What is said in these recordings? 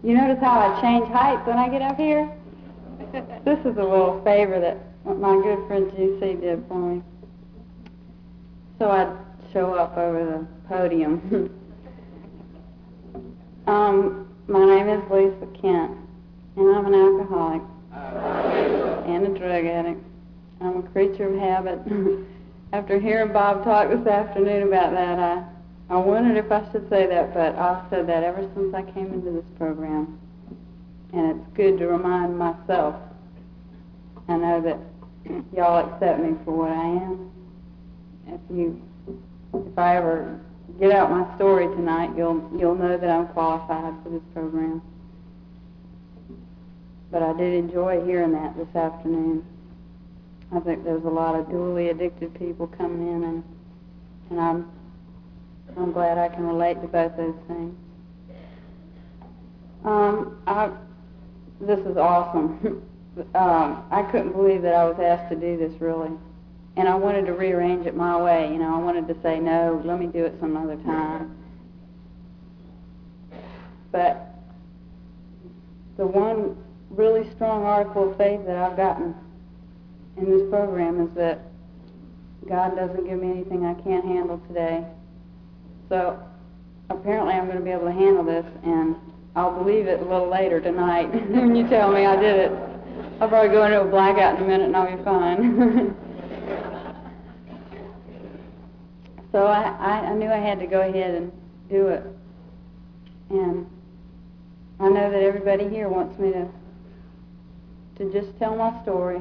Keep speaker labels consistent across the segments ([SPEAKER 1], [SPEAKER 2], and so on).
[SPEAKER 1] You notice how I change heights when I get up here? This is a little favor that my good friend GC did for me. So I'd show up over the podium. My name is Lisa Kent, and I'm an alcoholic and a drug addict. I'm a creature of habit. After hearing Bob talk this afternoon about that, I wondered if I should say that, but I've said that ever since I came into this program. And it's good to remind myself. I know that y'all accept me for what I am. If I ever get out my story tonight, you'll know that I'm qualified for this program. But I did enjoy hearing that this afternoon. I think there's a lot of dually addicted people coming in, and I'm glad I can relate to both those things. This is awesome. I couldn't believe that I was asked to do this, really. And I wanted to rearrange it my way. You know, I wanted to say, no, let me do it some other time. But the one really strong article of faith that I've gotten in this program is that God doesn't give me anything I can't handle today. So apparently I'm going to be able to handle this, and I'll believe it a little later tonight when you tell me I did it. I'll probably go into a blackout in a minute and I'll be fine. So I knew I had to go ahead and do it. And I know that everybody here wants me to just tell my story.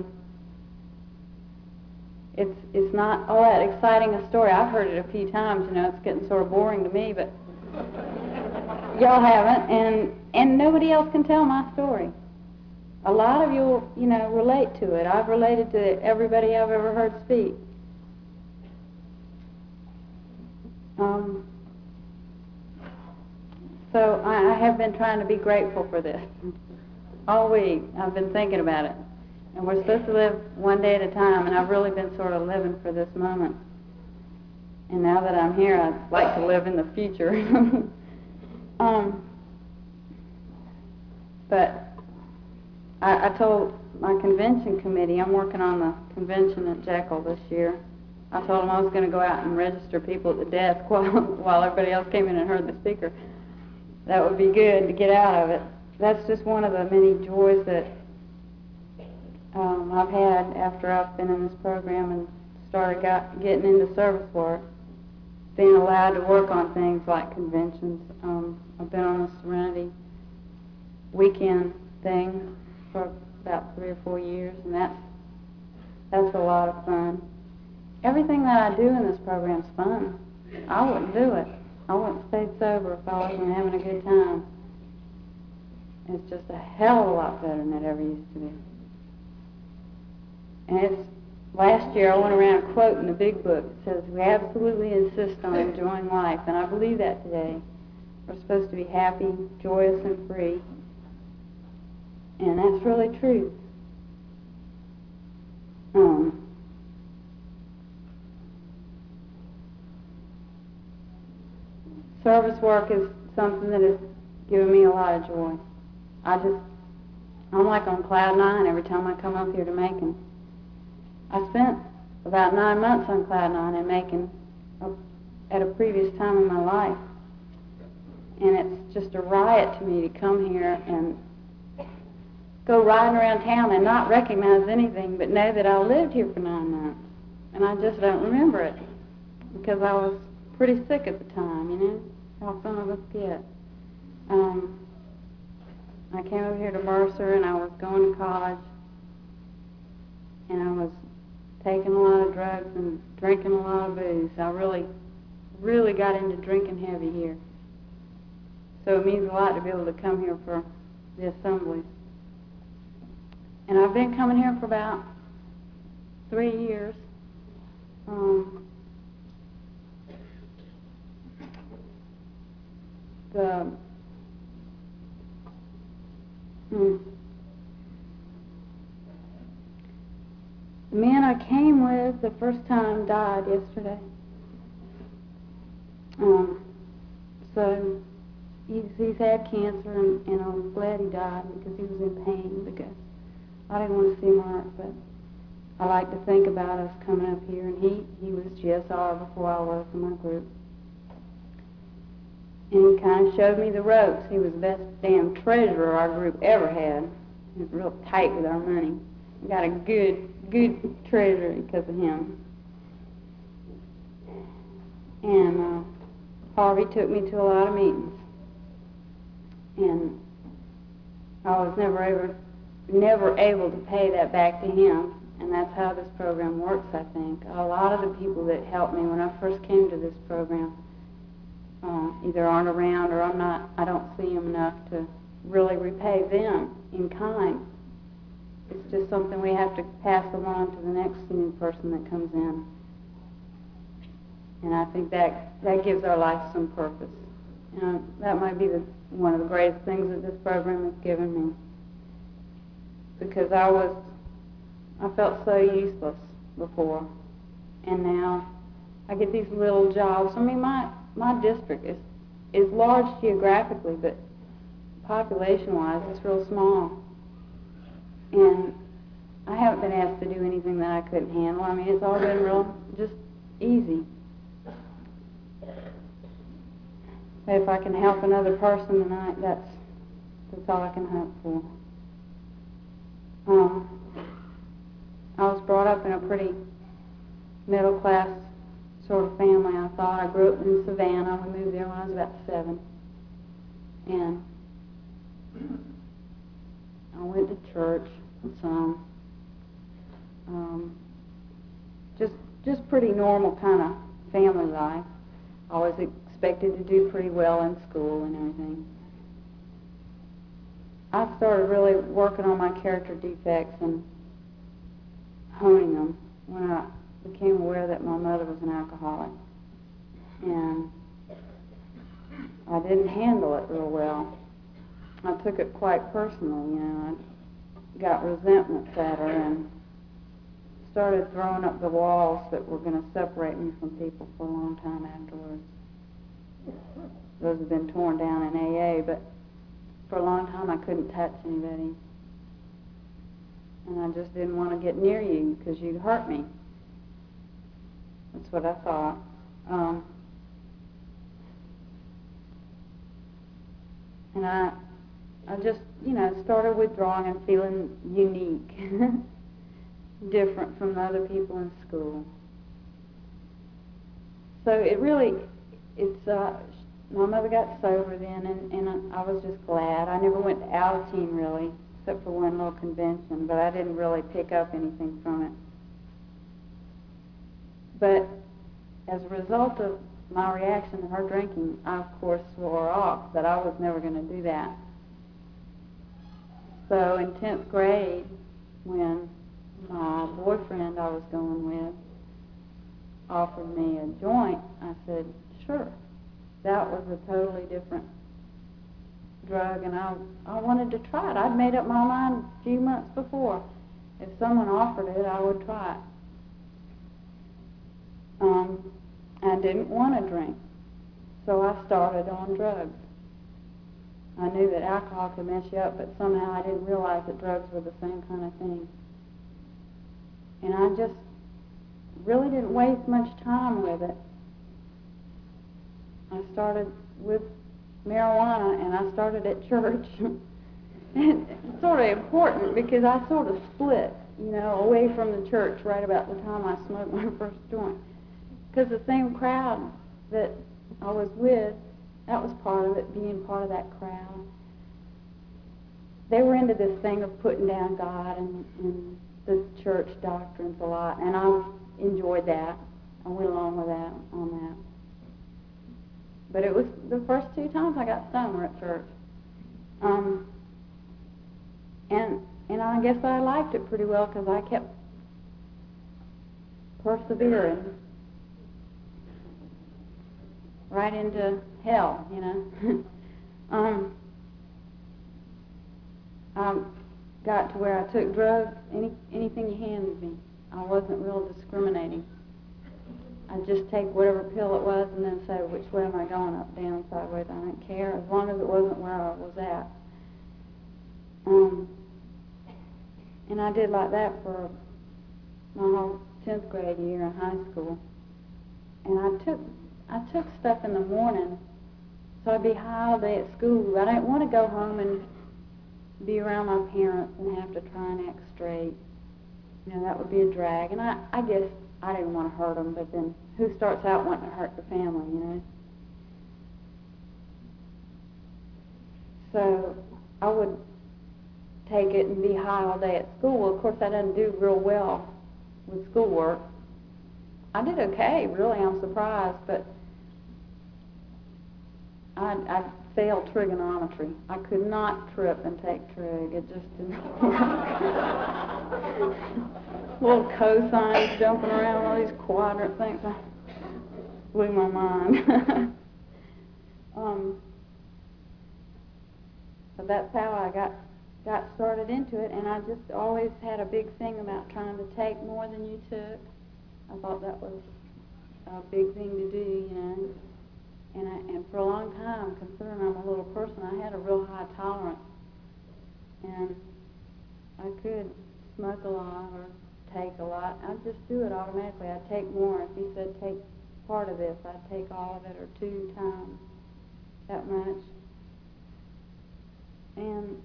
[SPEAKER 1] It's not all that exciting a story. I've heard it a few times, you know, it's getting sort of boring to me, but y'all haven't, and nobody else can tell my story. A lot of you, you know, relate to it. I've related to everybody I've ever heard speak. So I have been trying to be grateful for this. All week I've been thinking about it. And we're supposed to live one day at a time, and I've really been sort of living for this moment. And now that I'm here, I'd like to live in the future. But I told my convention committee, I'm working on the convention at Jekyll this year. I told them I was going to go out and register people at the desk while everybody else came in and heard the speaker. That would be good to get out of it. That's just one of the many joys that I've had after I've been in this program and started getting into service work. Being allowed to work on things like conventions. I've been on the Serenity weekend thing for about 3 or 4 years, and that's a lot of fun. Everything that I do in this program is fun. I wouldn't do it. I wouldn't stay sober if I wasn't having a good time. It's just a hell of a lot better than it ever used to be. And last year I went around quoting the big book. It says, we absolutely insist on enjoying life, and I believe that today. We're supposed to be happy, joyous, and free. And that's really true. Service work is something that has given me a lot of joy. I'm like on cloud 9 every time I come up here to Macon. I spent about 9 months on cloud 9 in Macon at a previous time in my life. And it's just a riot to me to come here and go riding around town and not recognize anything, but know that I lived here for 9 months. And I just don't remember it because I was pretty sick at the time, you know, how some of us get. I came over here to Mercer, and I was going to college, and I was taking a lot of drugs and drinking a lot of booze. I really got into drinking heavy here. So it means a lot to be able to come here for the assemblies. And I've been coming here for about 3 years. The man I came with the first time died yesterday. So, he's had cancer, and I'm glad he died because he was in pain, because I didn't want to see him hurt. But I like to think about us coming up here, and he was GSR before I was in my group. And he kind of showed me the ropes. He was the best damn treasurer our group ever had. He was real tight with our money. We got a good treasurer because of him. And Harvey took me to a lot of meetings. And I was never able to pay that back to him. And that's how this program works, I think. A lot of the people that helped me when I first came to this program either aren't around, or I don't see them enough to really repay them in kind. It's just something we have to pass along to the next new person that comes in. And I think that gives our life some purpose. That might be one of the greatest things that this program has given me. Because I felt so useless before. And now I get these little jobs. I mean, my district is large geographically, but population-wise, it's real small. And I haven't been asked to do anything that I couldn't handle. I mean, it's all been real just easy. If I can help another person tonight, that's all I can hope for. I was brought up in a pretty middle-class sort of family, I thought. I grew up in Savannah. We moved there when I was about 7. And I went to church some. Just pretty normal kind of family life. I was expected to do pretty well in school and everything. I started really working on my character defects and honing them when I became aware that my mother was an alcoholic. And I didn't handle it real well. I took it quite personally, I got resentments at her and started throwing up the walls that were going to separate me from people for a long time afterwards. Those have been torn down in AA, but for a long time I couldn't touch anybody. And I just didn't want to get near you because you'd hurt me. That's what I thought. And I just, started withdrawing and feeling unique, different from the other people in school. So my mother got sober then, and I was just glad. I never went to Alateen, really, except for one little convention, but I didn't really pick up anything from it. But as a result of my reaction to her drinking, I, of course, swore off that I was never going to do that. So in 10th grade, when my boyfriend I was going with offered me a joint, I said, sure. That was a totally different drug, and I wanted to try it. I'd made up my mind a few months before. If someone offered it, I would try it. I didn't want to drink, so I started on drugs. I knew that alcohol could mess you up, but somehow I didn't realize that drugs were the same kind of thing. And I just really didn't waste much time with it. I started with marijuana, and I started at church. And it's sort of important because I sort of split, away from the church right about the time I smoked my first joint. Because the same crowd that I was with, that was part of it, being part of that crowd. They were into this thing of putting down God and the church doctrines a lot, and I enjoyed that. I went along with that, on that. But it was the first 2 times I got stoned were at church. And I guess I liked it pretty well because I kept persevering right into hell, I got to where I took drugs, anything you handed me. I wasn't real discriminating. I'd just take whatever pill it was and then say, which way am I going, up, down, sideways? I didn't care, as long as it wasn't where I was at. And I did like that for my whole 10th grade year in high school. And I took stuff in the morning, so I'd be high all day at school. I didn't want to go home and be around my parents and have to try and act straight. You know, that would be a drag. And I guess I didn't want to hurt them, but then who starts out wanting to hurt the family, you know? So I would take it and be high all day at school. Well, of course, I didn't do real well with schoolwork. I did okay, really, I'm surprised, but I failed trigonometry. I could not trip and take trig. It just didn't work. Little cosines jumping around, all these quadrant things. Blew my mind. So that's how I got started into it, and I just always had a big thing about trying to take more than you took. I thought that was a big thing to do, you know. And for a long time, considering I'm a little person, I had a real high tolerance. And I could smoke a lot or take a lot. I'd just do it automatically. I'd take more. If he said take part of this, I'd take all of it or 2 times that much. And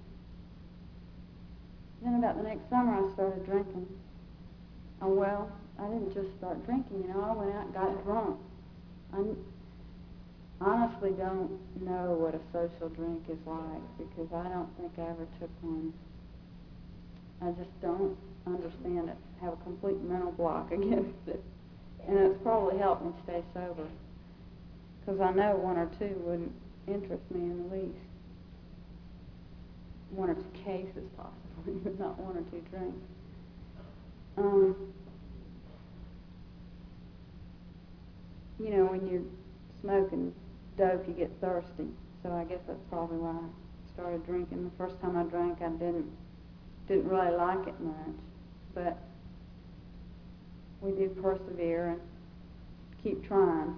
[SPEAKER 1] then about the next summer, I started drinking. Well, I didn't just start drinking, you know. I went out and got drunk. I honestly don't know what a social drink is like because I don't think I ever took one. I just don't understand it. I have a complete mental block against it. And it's probably helped me stay sober because I know 1 or 2 wouldn't interest me in the least. 1 or 2 cases possibly, but not 1 or 2 drinks. You know, when you're smoking dope, you get thirsty. So I guess that's probably why I started drinking. The first time I drank, I didn't really like it much. But we do persevere and keep trying.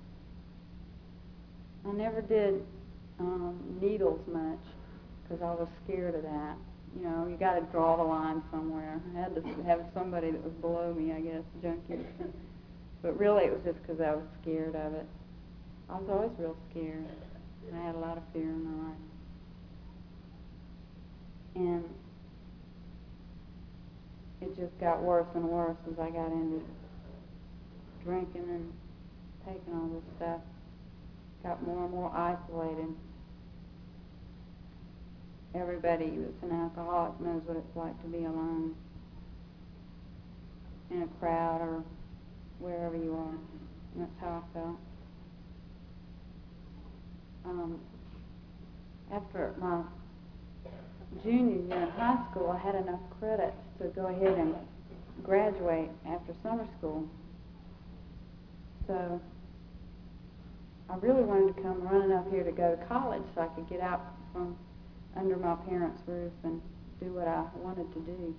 [SPEAKER 1] I never did needles much because I was scared of that. You know, you got to draw the line somewhere. I had to have somebody that was below me, I guess, junkies. But really it was just because I was scared of it. I was always real scared. I had a lot of fear in my life. And it just got worse and worse as I got into drinking and taking all this stuff. Got more and more isolated. Everybody that's an alcoholic knows what it's like to be alone in a crowd or wherever you are. And that's how I felt. After my junior year in high school, I had enough credits to go ahead and graduate after summer school. So I really wanted to come running up here to go to college so I could get out from under my parents' roof and do what I wanted to do.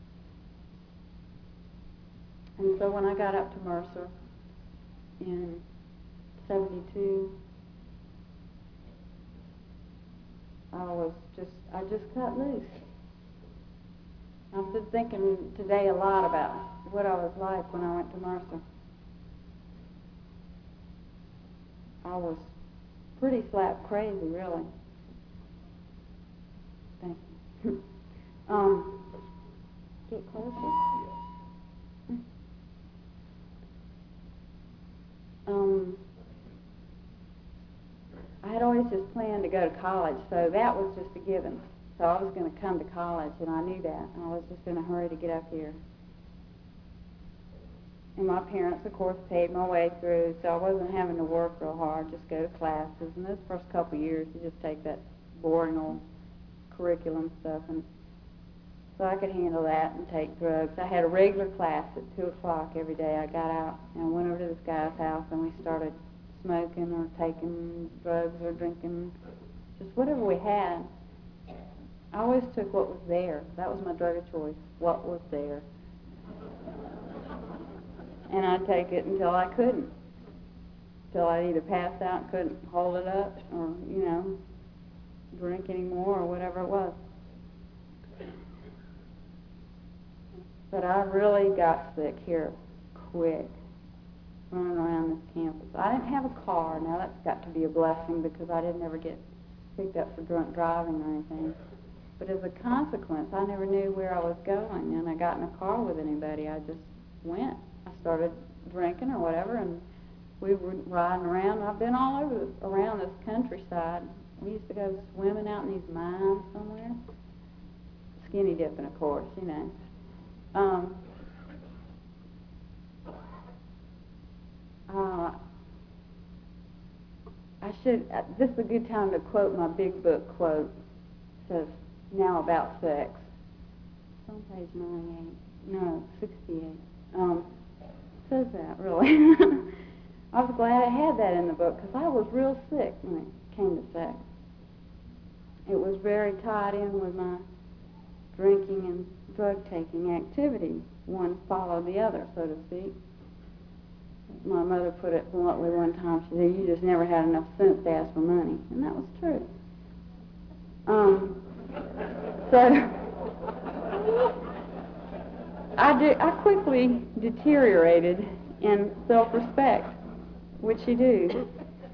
[SPEAKER 1] And so when I got up to Mercer in 72, I just cut loose. I've been thinking today a lot about what I was like when I went to Mercer. I was pretty slap crazy, really. Thank you. Get closer. I had always just planned to go to college, so that was just a given. So I was going to come to college, and I knew that. I was just in a hurry to get up here. And my parents, of course, paid my way through, so I wasn't having to work real hard, just go to classes. And those first couple of years, you just take that boring old curriculum stuff, and so I could handle that and take drugs. I had a regular class at 2 o'clock every day. I got out and went over to this guy's house, and we started smoking or taking drugs or drinking, just whatever we had. I always took what was there. That was my drug of choice, what was there. and I'd take it until I couldn't. Till I either passed out and couldn't hold it up or, drink anymore or whatever it was. But I really got sick here quick, running around this campus. I didn't have a car. Now that's got to be a blessing because I didn't ever get picked up for drunk driving or anything. But as a consequence, I never knew where I was going, and I got in a car with anybody. I just went. I started drinking or whatever, and we were riding around. I've been all over around this countryside. We used to go swimming out in these mines somewhere. Skinny dipping, of course, this is a good time to quote my big book quote. It says, now about sex. It's on page 98. No, 68. It says that, really. I was glad I had that in the book because I was real sick when it came to sex. It was very tied in with my drinking and drug-taking activity. One followed the other, so to speak. My mother put it bluntly one time. She said, you just never had enough sense to ask for money. And that was true. So I quickly deteriorated in self-respect, which you do.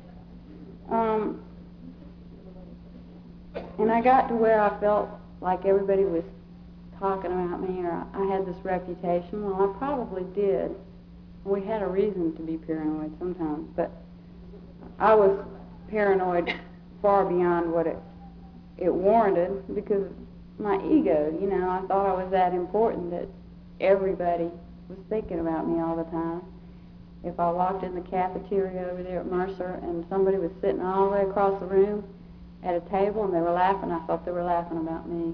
[SPEAKER 1] And I got to where I felt like everybody was talking about me, or I had this reputation. Well, I probably did. We had a reason to be paranoid sometimes, but I was paranoid far beyond what it warranted because my ego, I thought I was that important that everybody was thinking about me all the time. If I walked in the cafeteria over there at Mercer and somebody was sitting all the way across the room at a table and they were laughing, I thought they were laughing about me.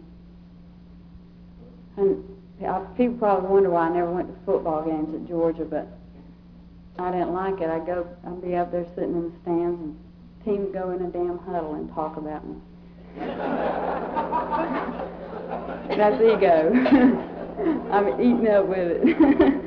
[SPEAKER 1] And people probably wonder why I never went to football games at Georgia, but I didn't like it. I'd be up there sitting in the stands and the team would go in a damn huddle and talk about me. That's ego. I'm eating up with it.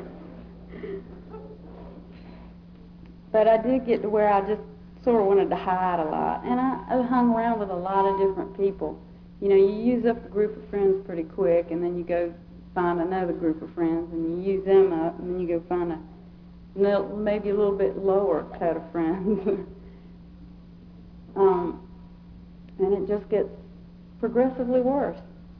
[SPEAKER 1] But I did get to where I just sort of wanted to hide a lot. And I hung around with a lot of different people. You use up a group of friends pretty quick, and then you go find another group of friends, and you use them up, and then you go find maybe a little bit lower cut of friends. And it just gets progressively worse.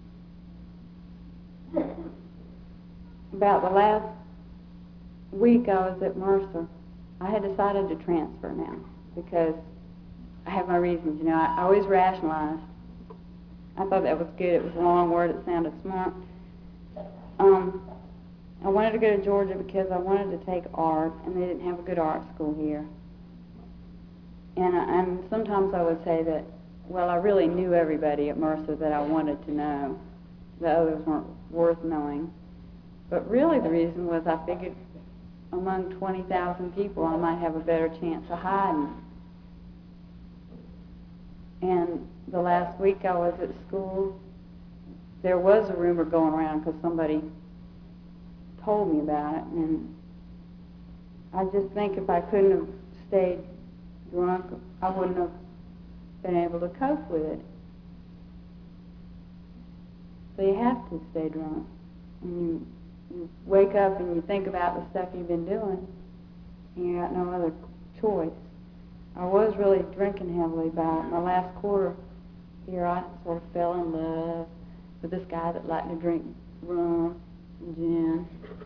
[SPEAKER 1] About the last week I was at Mercer, I had decided to transfer now because I have my reasons. I always rationalized. I thought that was good. It was a long word. It sounded smart. I wanted to go to Georgia because I wanted to take art, and they didn't have a good art school here. And sometimes I would say that, well, I really knew everybody at Mercer that I wanted to know. The others weren't worth knowing. But really the reason was I figured among 20,000 people I might have a better chance of hiding. And the last week I was at school, there was a rumor going around because somebody told me about it, and I just think if I couldn't have stayed drunk, I wouldn't have been able to cope with it. So you have to stay drunk. And you wake up and you think about the stuff you've been doing, and you got no other choice. I was really drinking heavily by my last quarter here. I sort of fell in love with this guy that liked to drink rum and gin.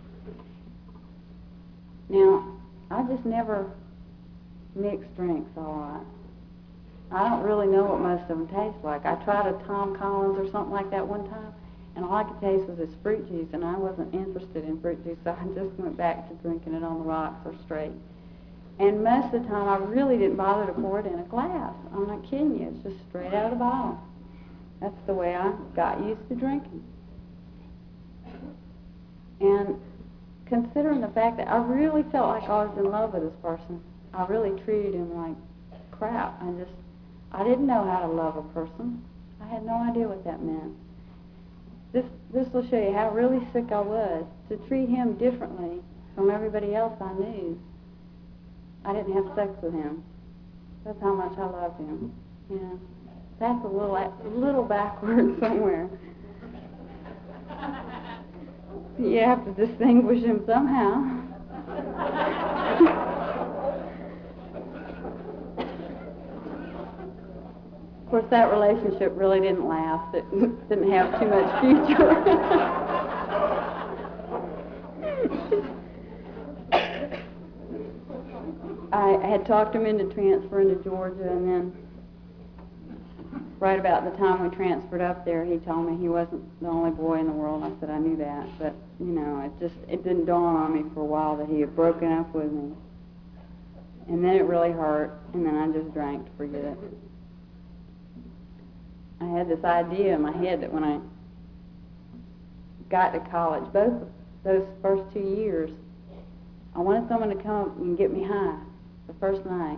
[SPEAKER 1] Now, I just never mixed drinks a lot. I don't really know what most of them taste like. I tried a Tom Collins or something like that one time, and all I could taste was this fruit juice, and I wasn't interested in fruit juice, so I just went back to drinking it on the rocks or straight. And most of the time, I really didn't bother to pour it in a glass. I'm not kidding you. It's just straight out of the bottle. That's the way I got used to drinking. And considering the fact that I really felt like I was in love with this person, I really treated him like crap. I didn't know how to love a person. I had no idea what that meant. This will show you how really sick I was. To treat him differently from everybody else I knew. I didn't have sex with him. That's how much I loved him. You know, that's a little backwards somewhere. You have to distinguish him somehow. Of course, that relationship really didn't last. It didn't have too much future. I had talked him into transferring to Georgia, and then right about the time we transferred up there, he told me he wasn't the only boy in the world. I said, I knew that, but, you know, it didn't dawn on me for a while that he had broken up with me. And then it really hurt, and then I just drank to forget it. I had this idea in my head that when I got to college, both those first 2 years, I wanted someone to come up and get me high the first night.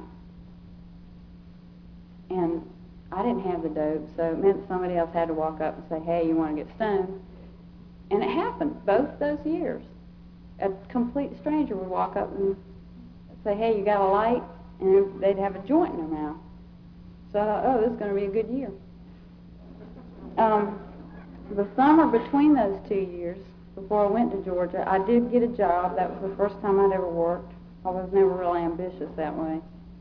[SPEAKER 1] And I didn't have the dope, so it meant somebody else had to walk up and say, hey, you want to get stoned? And it happened both those years. A complete stranger would walk up and say, hey, you got a light? And they'd have a joint in their mouth. So I thought, oh, this is going to be a good year. The summer between those 2 years, before I went to Georgia, I did get a job. That was the first time I'd ever worked. I was never really ambitious that way.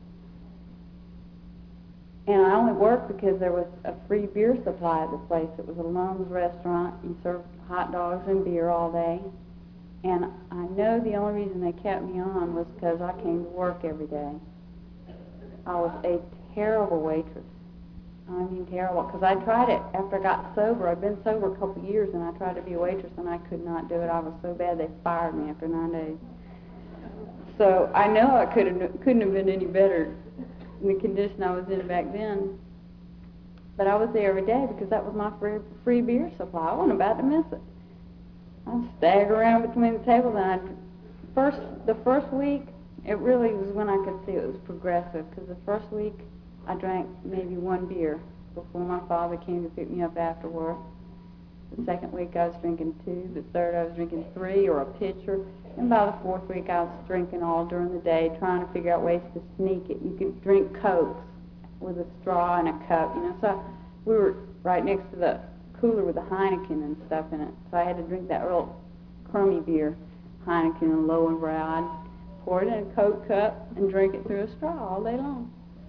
[SPEAKER 1] And I only worked because there was a free beer supply at the place. It was a Lum's restaurant. You served hot dogs and beer all day. And I know the only reason they kept me on was because I came to work every day. I was a terrible waitress. I mean terrible, because I tried it after I got sober. I'd been sober a couple of years, and I tried to be a waitress, and I could not do it. I was so bad they fired me after 9 days. So I know I couldn't have been any better in the condition I was in back then. But I was there every day because that was my free beer supply. I wasn't about to miss it. I'd stagger around between the tables, and the first week, it really was when I could see it was progressive, because the first week I drank maybe 1 beer before my father came to pick me up after work. The second week I was drinking 2. The third I was drinking 3 or a pitcher. And by the 4th week I was drinking all during the day, trying to figure out ways to sneak it. You could drink Cokes with a straw and a cup, you know. So we were right next to the cooler with the Heineken and stuff in it. So I had to drink that real crummy beer, Heineken and Lowenbrau. I'd pour it in a Coke cup and drink it through a straw all day long.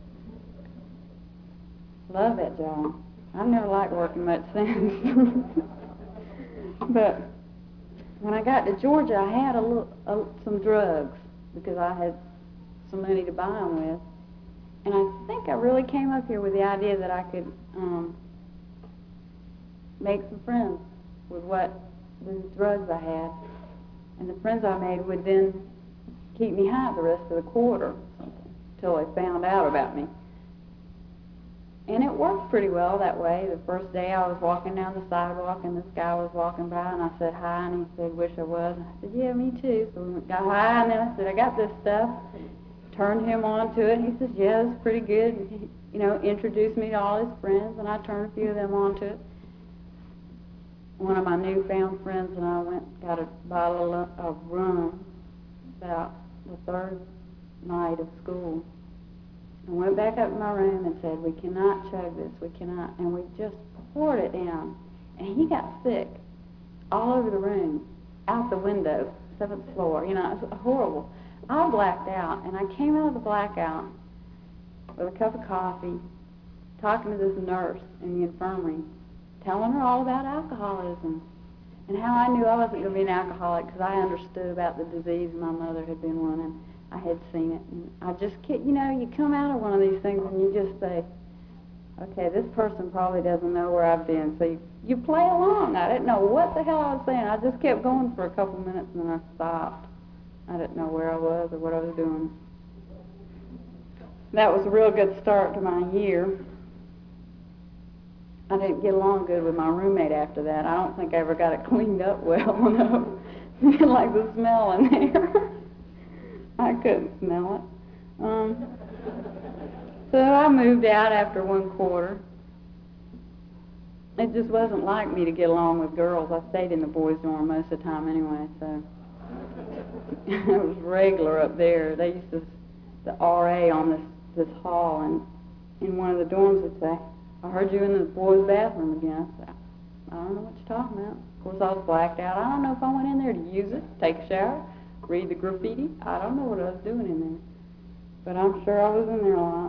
[SPEAKER 1] Love that job. I've never liked working much since. But when I got to Georgia, I had some drugs because I had some money to buy them with. And I think I really came up here with the idea that I could make some friends with the drugs I had. And the friends I made would then keep me high the rest of the quarter until they found out about me. And it worked pretty well that way. The first day I was walking down the sidewalk and this guy was walking by and I said hi and he said, wish I was. And I said, yeah, me too. So we got high and then I said, I got this stuff. Turned him on to it. He says, yeah, it's pretty good. And he, introduced me to all his friends and I turned a few of them on to it. One of my newfound friends and I got a bottle of rum about the 3rd night of school. I went back up to my room and said, we cannot chug this, we cannot. And we just poured it down. And he got sick all over the room, out the window, 7th floor. It was horrible. I blacked out, and I came out of the blackout with a cup of coffee, talking to this nurse in the infirmary, telling her all about alcoholism and how I knew I wasn't going to be an alcoholic because I understood about the disease and my mother had been one and I had seen it. And I just can't, you come out of one of these things and you just say, okay, this person probably doesn't know where I've been. So you play along. I didn't know what the hell I was saying. I just kept going for a couple minutes and then I stopped. I didn't know where I was or what I was doing. That was a real good start to my year. I didn't get along good with my roommate after that. I don't think I ever got it cleaned up well enough. Like the smell in there. I couldn't smell it. So I moved out after 1 quarter. It just wasn't like me to get along with girls. I stayed in the boys' dorm most of the time anyway, so. it was regular up there. They used to, the RA on this hall, and in one of the dorms would say, "I heard you in the boys' bathroom again." I said, "I don't know what you're talking about." Of course, I was blacked out. I don't know if I went in there to use it, take a shower, read the graffiti. I don't know what I was doing in there, but I'm sure I was in there a lot.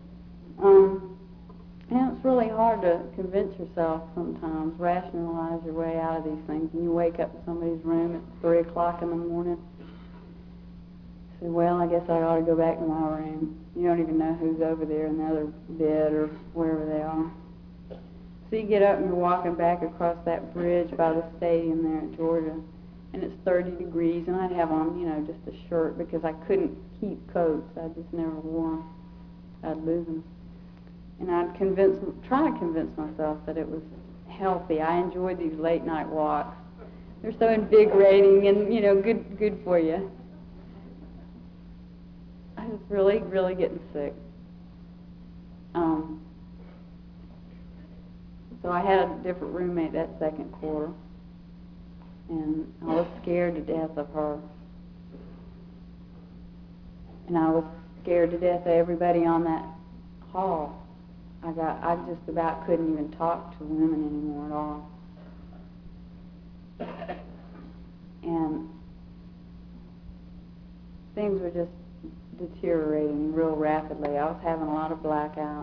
[SPEAKER 1] And it's really hard to convince yourself sometimes, rationalize your way out of these things. And you wake up in somebody's room at 3 o'clock in the morning. Say, well, I guess I ought to go back to my room. You don't even know who's over there in the other bed or wherever they are. So you get up and you're walking back across that bridge by the stadium there at Georgia, and it's 30 degrees, and I'd have on, just a shirt because I couldn't keep coats. I just never wore them. I'd lose them. And I'd try to convince myself that it was healthy. I enjoyed these late night walks. They're so invigorating and, good for you. I was really, really getting sick. So I had a different roommate that second quarter, and I was scared to death of her. And I was scared to death of everybody on that hall. I just about couldn't even talk to women anymore at all. And things were just deteriorating real rapidly. I was having a lot of blackouts.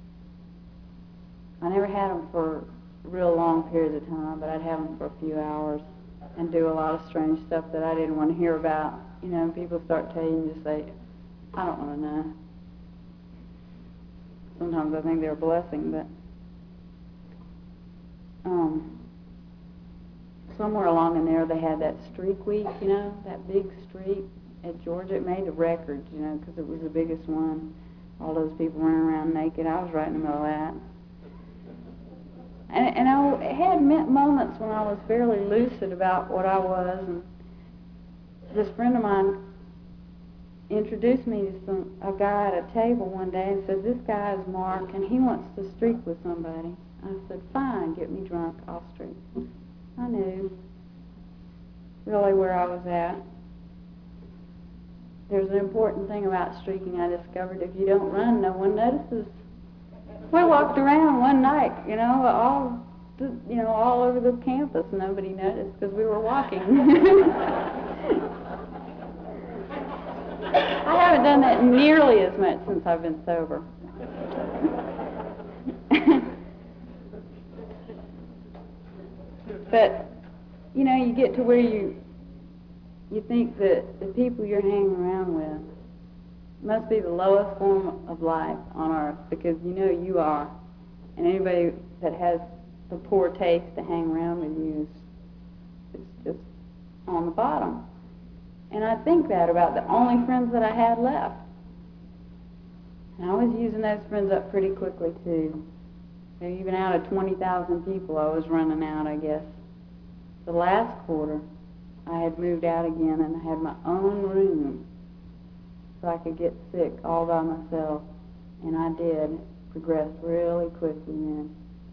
[SPEAKER 1] I never had them for real long periods of time, but I'd have them for a few hours and do a lot of strange stuff that I didn't want to hear about. People start telling you, just say, I don't want to know. Sometimes I think they're a blessing, but somewhere along in there they had that streak week, that big streak at Georgia. It made the records, because it was the biggest one. All those people running around naked. I was right in the middle of that. And I had moments when I was fairly lucid about what I was, and this friend of mine introduced me to a guy at a table one day and said, "This guy is Mark, and he wants to streak with somebody." I said, "Fine, get me drunk, I'll streak." I knew really where I was at. There's an important thing about streaking I discovered. If you don't run, no one notices. We walked around one night, all over the campus. Nobody noticed because we were walking. I haven't done that nearly as much since I've been sober. But, you get to where you think that the people you're hanging around with must be the lowest form of life on earth, because you are. And anybody that has the poor taste to hang around with you is just on the bottom. And I think that about the only friends that I had left. And I was using those friends up pretty quickly, too. Even out of 20,000 people, I was running out, I guess. The last quarter, I had moved out again, and I had my own room, so I could get sick all by myself. And I did progress really quickly then.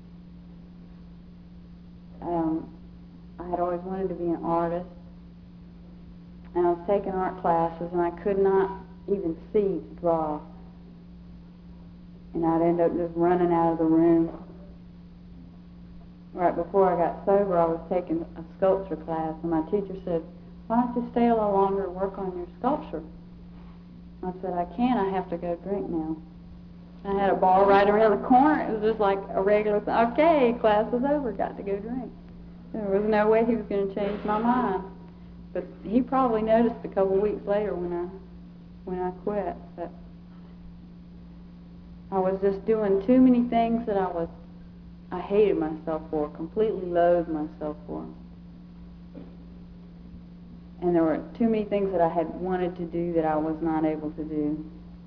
[SPEAKER 1] I had always wanted to be an artist. And I was taking art classes, and I could not even see to draw. And I'd end up just running out of the room. Right before I got sober, I was taking a sculpture class, and my teacher said, "Why don't you stay a little longer and work on your sculpture?" I said, "I can't. I have to go drink now." I had a bar right around the corner. It was just like a regular thing. Okay, class is over. Got to go drink. There was no way he was going to change my mind. But he probably noticed a couple weeks later when I quit that I was just doing too many things that I hated myself for, completely loathed myself for. And there were too many things that I had wanted to do that I was not able to do.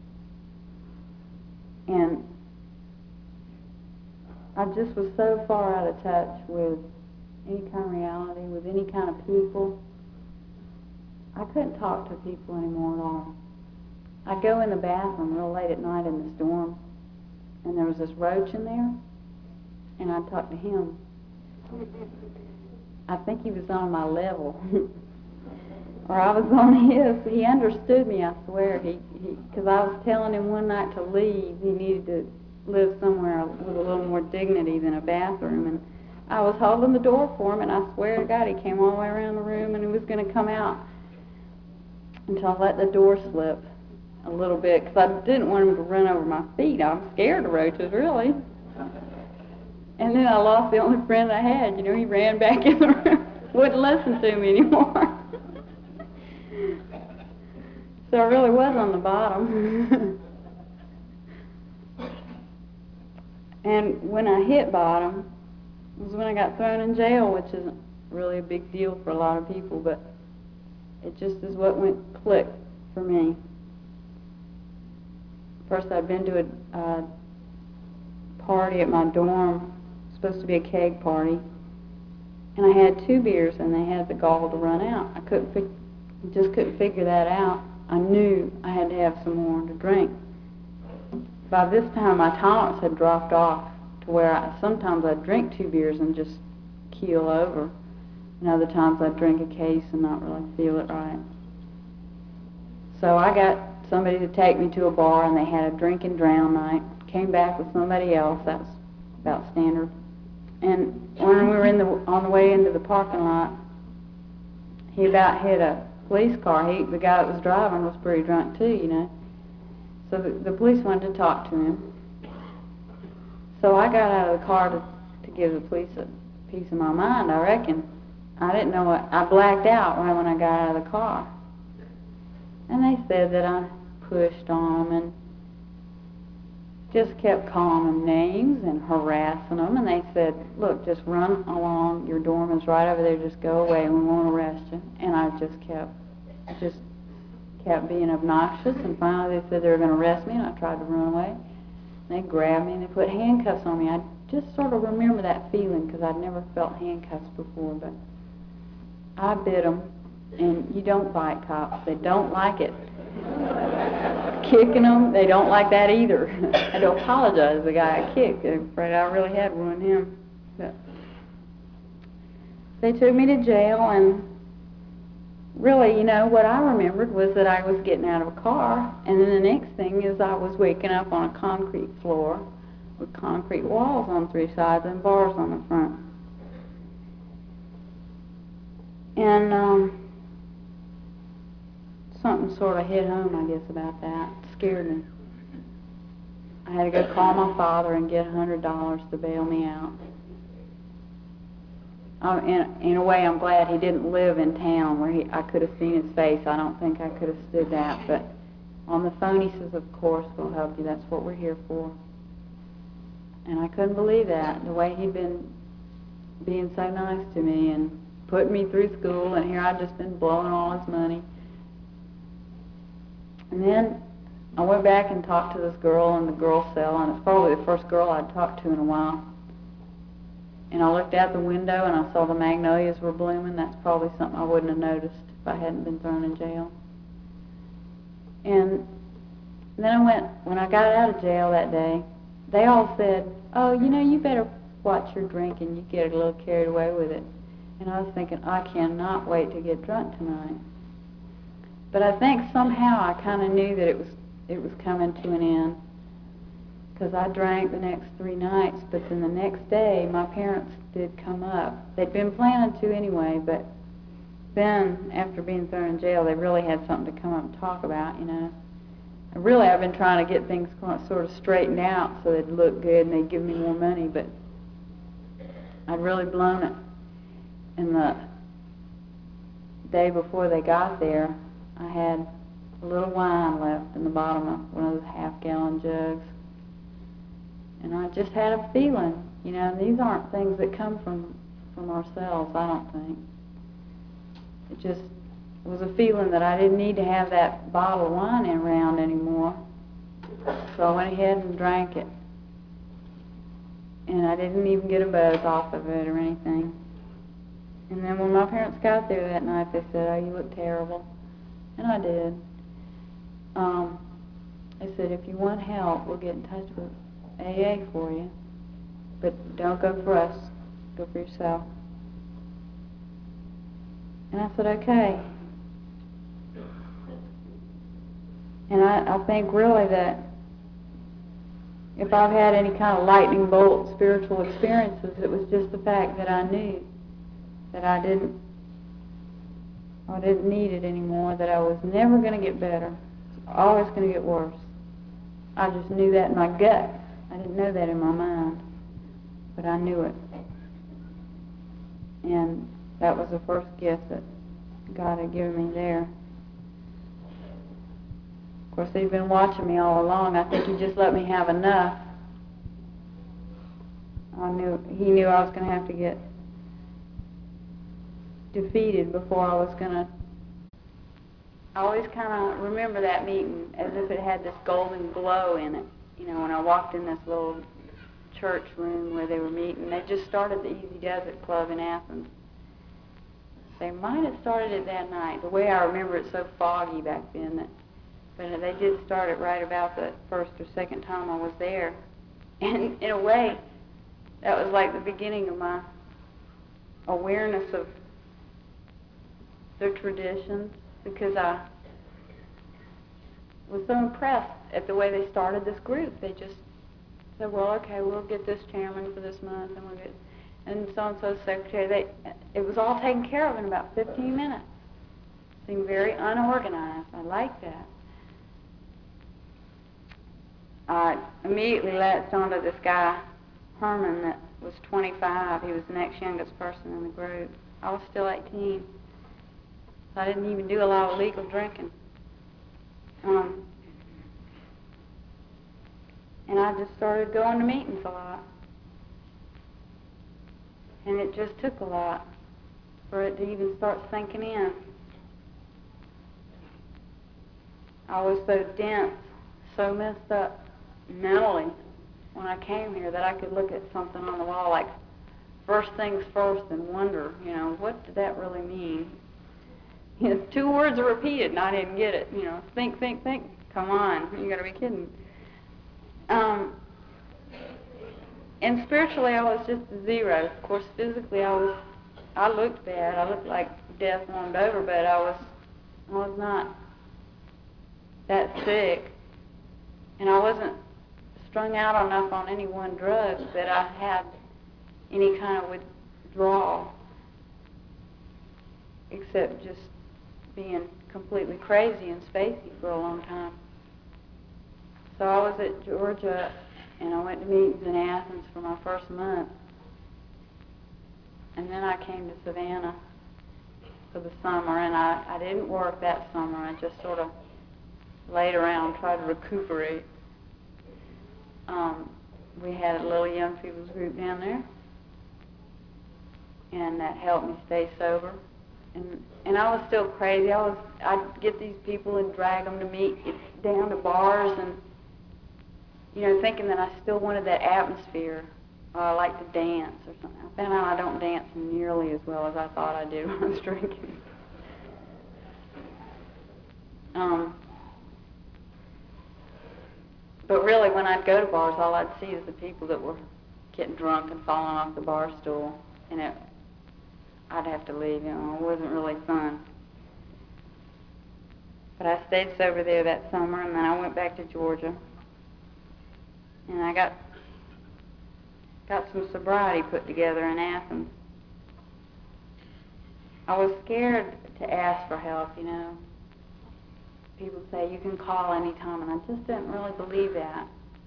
[SPEAKER 1] And I just was so far out of touch with any kind of reality, with any kind of people. I couldn't talk to people anymore at all. I'd go in the bathroom real late at night in the dorm, and there was this roach in there, and I'd talk to him. I think he was on my level. or I was on his. He understood me, I swear. Because I was telling him one night to leave. He needed to live somewhere with a little more dignity than a bathroom. And I was holding the door for him, and I swear to God, he came all the way around the room, and he was going to come out until I let the door slip a little bit, because I didn't want him to run over my feet. I'm scared of roaches, really. And then I lost the only friend I had. You know, he ran back in the room, wouldn't listen to me anymore. So I really was on the bottom. And when I hit bottom was when I got thrown in jail, which isn't really a big deal for a lot of people, but it just is what went click for me. First, I'd been to a party at my dorm, supposed to be a keg party, and I had 2 beers, and they had the gall to run out. I just couldn't figure that out. I knew I had to have some more to drink. By this time, my tolerance had dropped off to where sometimes I'd drink 2 beers and just keel over, and other times I'd drink a case and not really feel it right. So I got somebody to take me to a bar, and they had a drink and drown night. Came back with somebody else. That was about standard. And when we were on the way into the parking lot, he about hit a police car. The guy that was driving was pretty drunk too, you know. So the police wanted to talk to him. So I got out of the car to give the police a piece of my mind, I reckon. I didn't know what, I blacked out right when I got out of the car. And they said that I pushed on them and just kept calling them names and harassing them. And they said, look, just run along. Your dorm is right over there. Just go away and we won't arrest you. And I just kept being obnoxious. And finally they said they were going to arrest me, and I tried to run away. And they grabbed me and they put handcuffs on me. I just sort of remember that feeling because I'd never felt handcuffs before. But I bit them. And you don't bite cops. They don't like it. Kicking them, they don't like that either. I had to apologize to the guy I kicked. I'm afraid I really had ruined him. But they took me to jail, and really, you know, what I remembered was that I was getting out of a car, and then the next thing is I was waking up on a concrete floor with concrete walls on 3 sides and bars on the front. And something sort of hit home, I guess, about that. It scared me. I had to go call my father and get $100 to bail me out. In a way, I'm glad he didn't live in town where I could have seen his face. I don't think I could have stood that. But on the phone, he says, of course, we'll help you. That's what we're here for. And I couldn't believe that, the way he'd been being so nice to me and putting me through school, and here I'd just been blowing all his money. And then I went back and talked to this girl in the girls' cell, and it's probably the first girl I'd talked to in a while. And I looked out the window and I saw the magnolias were blooming. That's probably something I wouldn't have noticed if I hadn't been thrown in jail. And then when I got out of jail that day, they all said, oh, you know, you better watch your drinking. You get a little carried away with it. And I was thinking, I cannot wait to get drunk tonight. But I think somehow I kind of knew that it was coming to an end, because I drank the next 3 nights, but then the next day my parents did come up. They'd been planning to anyway, but then after being thrown in jail, they really had something to come up and talk about, you know. And really, I've been trying to get things sort of straightened out so they'd look good and they'd give me more money, but I'd really blown it. And the day before they got there, I had a little wine left in the bottom of one of those half-gallon jugs. And I just had a feeling, you know, and these aren't things that come from ourselves, I don't think. It just was a feeling that I didn't need to have that bottle of wine around anymore. So I went ahead and drank it. And I didn't even get a buzz off of it or anything. And then when my parents got there that night, they said, oh, you look terrible. And I did. They said, if you want help, we'll get in touch with AA for you. But don't go for us. Go for yourself. And I said, okay. And I think really that if I've had any kind of lightning bolt spiritual experiences, it was just the fact that I knew that I didn't need it anymore, that I was never going to get better. It's always going to get worse. I just knew that in my gut. I didn't know that in my mind, but I knew it. And that was the first gift that God had given me there. Of course, He'd been watching me all along. I think He just let me have enough. He knew I was going to have to get defeated before I was going to. I always kind of remember that meeting as if it had this golden glow in it. You know, when I walked in this little church room where they were meeting, they just started the Easy Does It Club in Athens. They might have started it that night. The way I remember it, so foggy back then, but they did start it right about the first or second time I was there. And in a way, that was like the beginning of my awareness of the traditions, because I was so impressed at the way they started this group. They just said, well, okay, we'll get this chairman for this month, and we'll get, and so-and-so's secretary. It was all taken care of in about 15 minutes. Seemed very unorganized. I liked that. I immediately latched onto this guy, Herman, that was 25. He was the next youngest person in the group. I was still 18. So I didn't even do a lot of legal drinking. And I just started going to meetings a lot. And it just took a lot for it to even start sinking in. I was so dense, so messed up mentally when I came here that I could look at something on the wall like first things first and wonder, what did that really mean? 2 words are repeated and I didn't get it. Think, think, think. Come on, you gotta be kidding. And spiritually I was just a zero. Of course, physically I looked bad. I looked like death warmed over, but I was not that sick. And I wasn't strung out enough on any one drug that I had any kind of withdrawal, except just being completely crazy and spacey for a long time. So I was at Georgia, and I went to meetings in Athens for my first month. And then I came to Savannah for the summer, and I didn't work that summer. I just sort of laid around, tried to recuperate. We had a little young people's group down there, and that helped me stay sober. And I was still crazy. I'd get these people and drag them to meet down to bars, and thinking that I still wanted that atmosphere. I like to dance or something. I found out I don't dance nearly as well as I thought I did when I was drinking. But really, when I'd go to bars, all I'd see is the people that were getting drunk and falling off the bar stool, and I'd have to leave. It wasn't really fun. But I stayed sober there that summer, and then I went back to Georgia, and I got some sobriety put together in Athens. I was scared to ask for help, People say you can call any time, and I just didn't really believe that.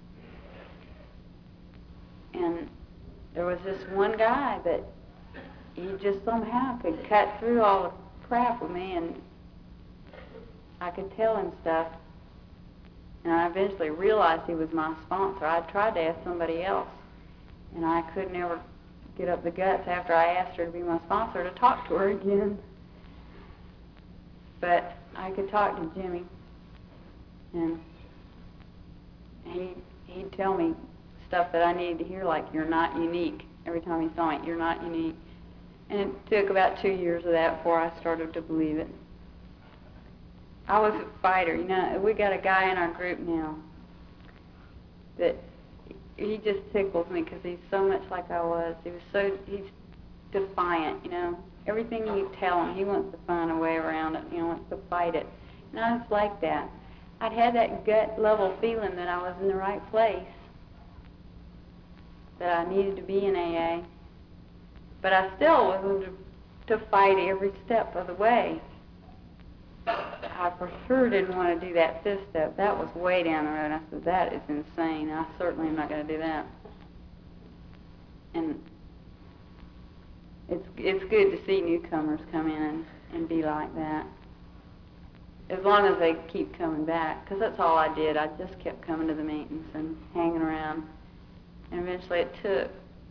[SPEAKER 1] And there was this one guy that he just somehow could cut through all the crap with me, and I could tell him stuff. And I eventually realized he was my sponsor. I tried to ask somebody else, and I could never get up the guts after I asked her to be my sponsor to talk to her again. But I could talk to Jimmy, and he'd tell me stuff that I needed to hear, like, you're not unique. Every time he saw me, you're not unique. And it took about 2 years of that before I started to believe it. I was a fighter. We got a guy in our group now that he just tickles me because he's so much like I was. He's defiant, Everything you tell him, he wants to find a way around it. He wants to fight it. And I just like that. I'd had that gut level feeling that I was in the right place, that I needed to be in AA, but I still wasn't to fight every step of the way. I for sure didn't want to do that fifth step. That was way down the road. I said, that is insane. I certainly am not going to do that. And it's good to see newcomers come in and be like that, as long as they keep coming back, because that's all I did. I just kept coming to the meetings and hanging around, and eventually it took.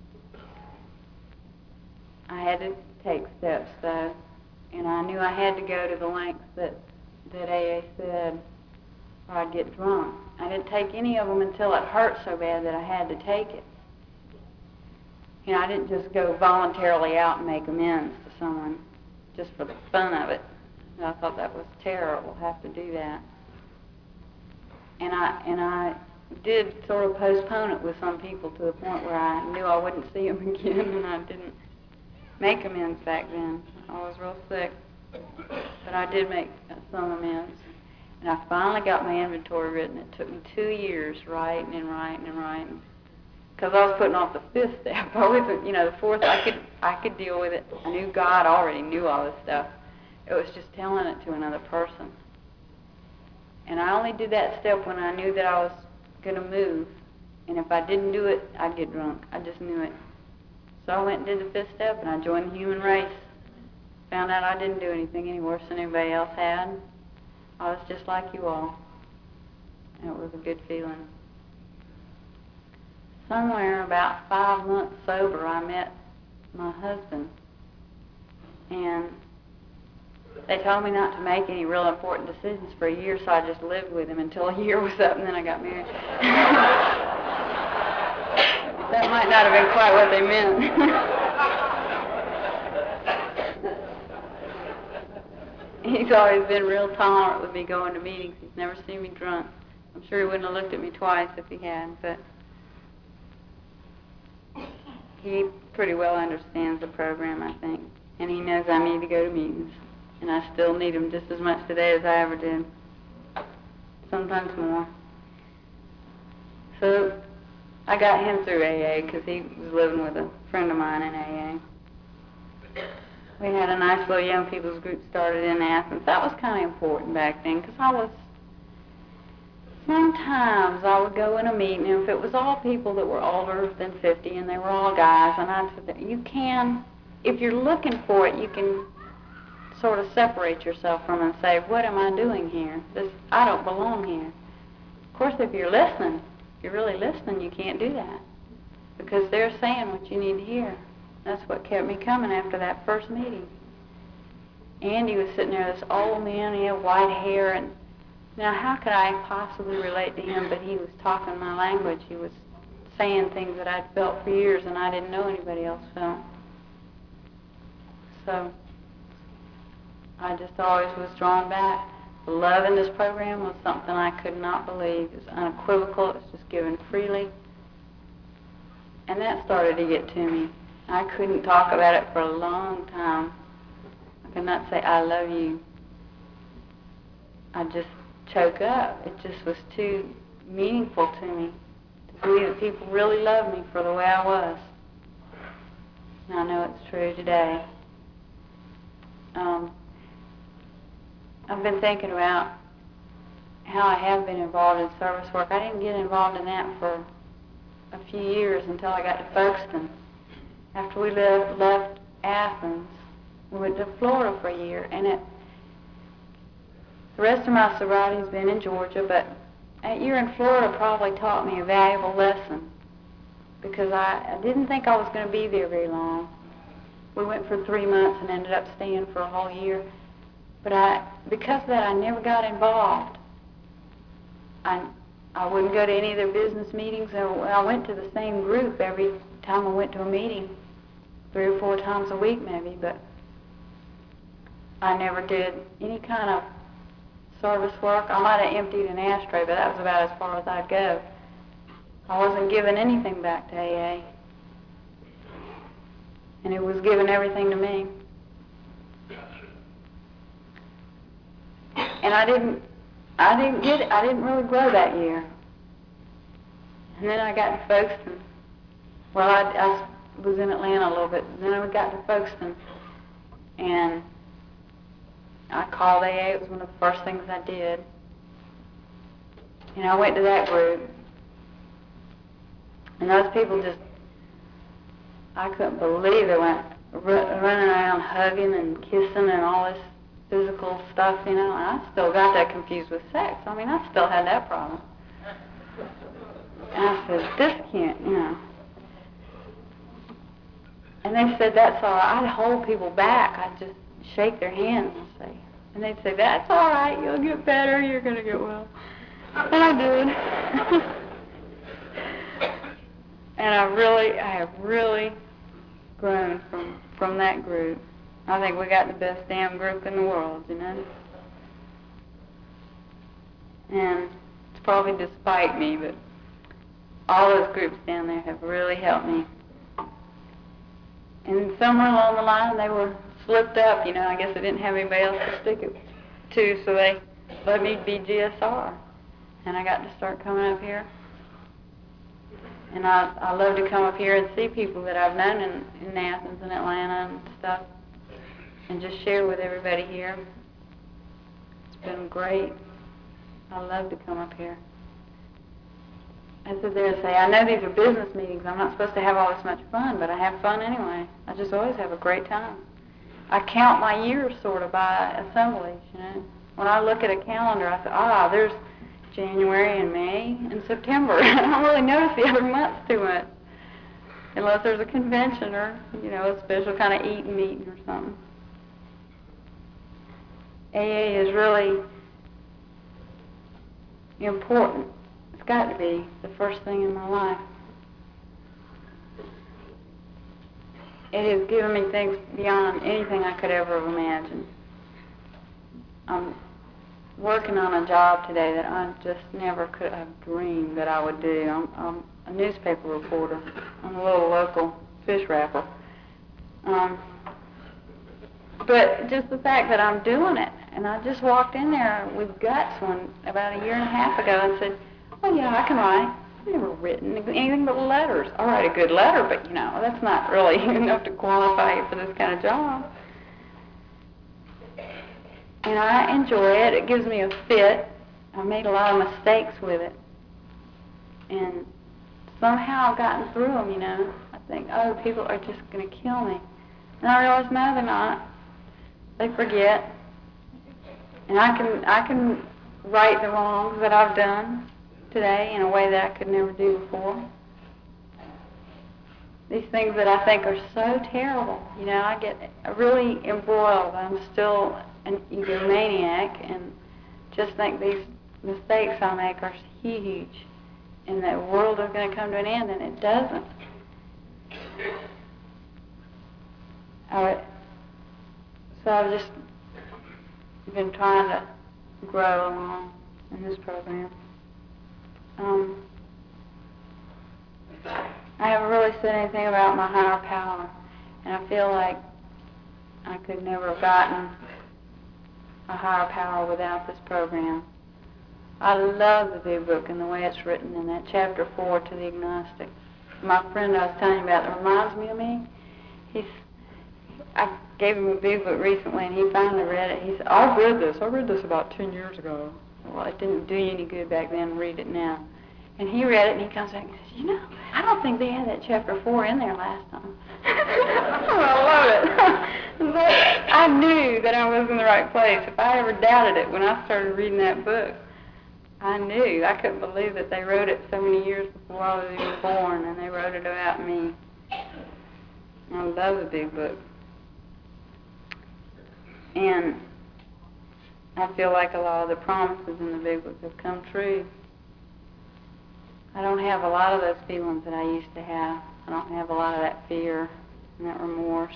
[SPEAKER 1] I had to take steps, though, and I knew I had to go to the lengths that AA said, or I'd get drunk. I didn't take any of them until it hurt so bad that I had to take it. You know, I didn't just go voluntarily out and make amends to someone just for the fun of it. And I thought that was terrible, have to do that. And I did sort of postpone it with some people to the point where I knew I wouldn't see them again, and I didn't make amends back then. I was real sick, but I did make some amends. And I finally got my inventory written. It took me 2 years writing and writing and writing, because I was putting off the fifth step. I wasn't, the fourth, I could deal with it. I knew God already knew all this stuff. It was just telling it to another person. And I only did that step when I knew that I was going to move. And if I didn't do it, I'd get drunk. I just knew it. So I went and did the fifth step, and I joined the human race. Found out I didn't do anything any worse than anybody else had. I was just like you all. And it was a good feeling. Somewhere about 5 months sober, I met my husband. And they told me not to make any real important decisions for a year, so I just lived with him until a year was up, and then I got married. That might not have been quite what they meant. He's always been real tolerant with me going to meetings. He's never seen me drunk. I'm sure he wouldn't have looked at me twice if he had, but he pretty well understands the program, I think, and he knows I need to go to meetings, and I still need them just as much today as I ever did, sometimes more. So I got him through AA because he was living with a friend of mine in AA. We had a nice little young people's group started in Athens. That was kind of important back then, because sometimes I would go in a meeting, and if it was all people that were older than 50, and they were all guys, and I'd say, if you're looking for it, you can sort of separate yourself from it and say, what am I doing here? I don't belong here. Of course, if you're listening, if you're really listening, you can't do that, because they're saying what you need to hear. That's what kept me coming after that first meeting. Andy was sitting there, this old man, he had white hair, and now how could I possibly relate to him, but he was talking my language. He was saying things that I'd felt for years and I didn't know anybody else felt. So I just always was drawn back. The love in this program was something I could not believe. It was unequivocal. It was just given freely. And that started to get to me. I couldn't talk about it for a long time. I could not say, I love you. I just choke up. It just was too meaningful to me to believe that people really loved me for the way I was. And I know it's true today. I've been thinking about how I have been involved in service work. I didn't get involved in that for a few years until I got to Folkestone. After we left Athens, we went to Florida for a year, and the rest of my sobriety has been in Georgia, but that year in Florida probably taught me a valuable lesson, because I didn't think I was going to be there very long. We went for 3 months and ended up staying for a whole year, but because of that, I never got involved. I wouldn't go to any of their business meetings. I went to the same group every time I went to a meeting, 3 or 4 times a week maybe, but I never did any kind of service work. I might have emptied an ashtray, but that was about as far as I'd go. I wasn't giving anything back to AA, and it was giving everything to me. And I didn't I didn't really grow that year. And then I got to Folkestone. Well, I was in Atlanta a little bit. And then I got to Folkestone, and I called AA. It was one of the first things I did. And I went to that group. And those people just, I couldn't believe they went running around hugging and kissing and all this physical stuff, you know. And I still got that confused with sex. I mean, I still had that problem. And I said, this can't, you know. And they said, that's all right. I'd hold people back. I'd just shake their hands and say, and they'd say, that's all right. You'll get better. You're going to get well. And I did. And I have really grown from that group. I think we got the best damn group in the world, you know. And it's probably despite me, but all those groups down there have really helped me. And somewhere along the line, they were slipped up, you know. I guess they didn't have anybody else to stick it to, so they let me be GSR. And I got to start coming up here. And I love to come up here and see people that I've known in Athens and Atlanta and stuff, and just share with everybody here. It's been great. I love to come up here. I sit there and say, I know these are business meetings. I'm not supposed to have all this much fun, but I have fun anyway. I just always have a great time. I count my years sort of by assemblies, you know. When I look at a calendar, I say, there's January and May and September. I don't really notice the other months too much, unless there's a convention or, you know, a special kind of eating meeting or something. AA is really important. It's got to be the first thing in my life. It has given me things beyond anything I could ever have imagined. I'm working on a job today that I just never could have dreamed that I would do. I'm a newspaper reporter. I'm a little local fish wrapper. But just the fact that I'm doing it, and I just walked in there with guts about a year and a half ago and said, oh yeah, I can write. I've never written anything but letters. I'll write a good letter, but you know, that's not really enough to qualify you for this kind of job. And I enjoy it. It gives me a fit. I made a lot of mistakes with it. And somehow I've gotten through them, you know. I think, people are just going to kill me. And I realize, no, they're not. They forget. And I can right the wrongs that I've done today in a way that I could never do before. These things that I think are so terrible, you know, I get really embroiled. I'm still an egomaniac and just think these mistakes I make are huge and the world is going to come to an end, and it doesn't. So I've just been trying to grow along in this program. I haven't really said anything about my higher power, and I feel like I could never have gotten a higher power without this program. I love the big book and the way it's written in that chapter 4 to the agnostic. My friend I was telling you about that reminds me of me. I gave him a big book recently, and he finally read it. He said, I read this about 10 years ago. Well, it didn't do you any good back then. Read it now. And he read it, and he comes back and says, you know, I don't think they had that chapter 4 in there last time. I love it. I knew that I was in the right place. If I ever doubted it when I started reading that book, I knew. I couldn't believe that they wrote it so many years before I was even born, and they wrote it about me. I love the big book. And I feel like a lot of the promises in the big book have come true. I don't have a lot of those feelings that I used to have. I don't have a lot of that fear and that remorse.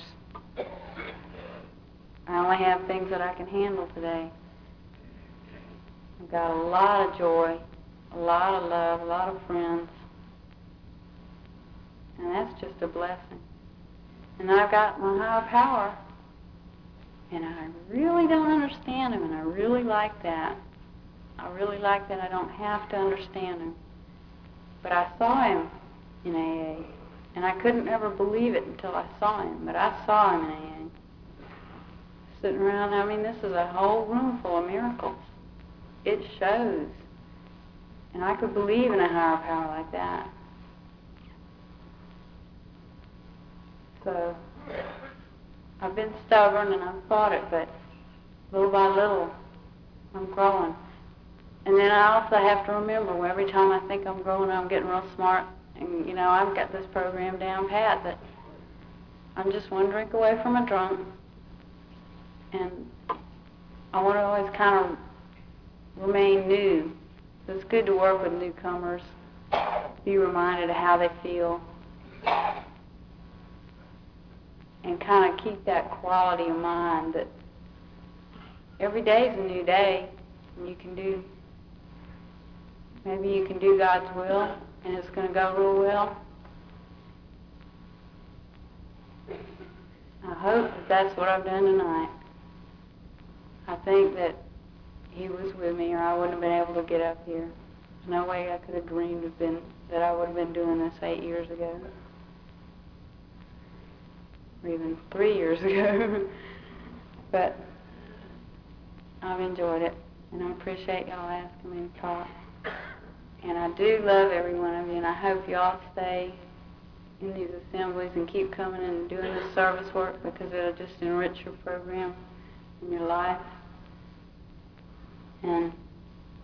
[SPEAKER 1] I only have things that I can handle today. I've got a lot of joy, a lot of love, a lot of friends. And that's just a blessing. And I've got my higher power. And I really don't understand him, and I really like that. I really like that I don't have to understand him. But I saw him in AA, and I couldn't ever believe it until I saw him, but I saw him in AA. Sitting around, I mean, this is a whole room full of miracles. It shows. And I could believe in a higher power like that. So, I've been stubborn and I've fought it, but little by little, I'm growing. And then I also have to remember, every time I think I'm growing, I'm getting real smart, and, you know, I've got this program down pat that I'm just one drink away from a drunk, and I want to always kind of remain new. So it's good to work with newcomers, be reminded of how they feel, and kind of keep that quality of mind that every day is a new day, and you can do, maybe you can do God's will, and it's going to go real well. I hope that that's what I've done tonight. I think that He was with me, or I wouldn't have been able to get up here. There's no way I could have dreamed that I would have been doing this 8 years ago, or even 3 years ago. But I've enjoyed it, and I appreciate y'all asking me to talk. And I do love every one of you, and I hope y'all stay in these assemblies and keep coming and doing this service work, because it'll just enrich your program and your life and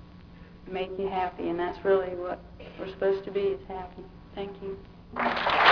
[SPEAKER 1] make you happy. And that's really what we're supposed to be, is happy. Thank you.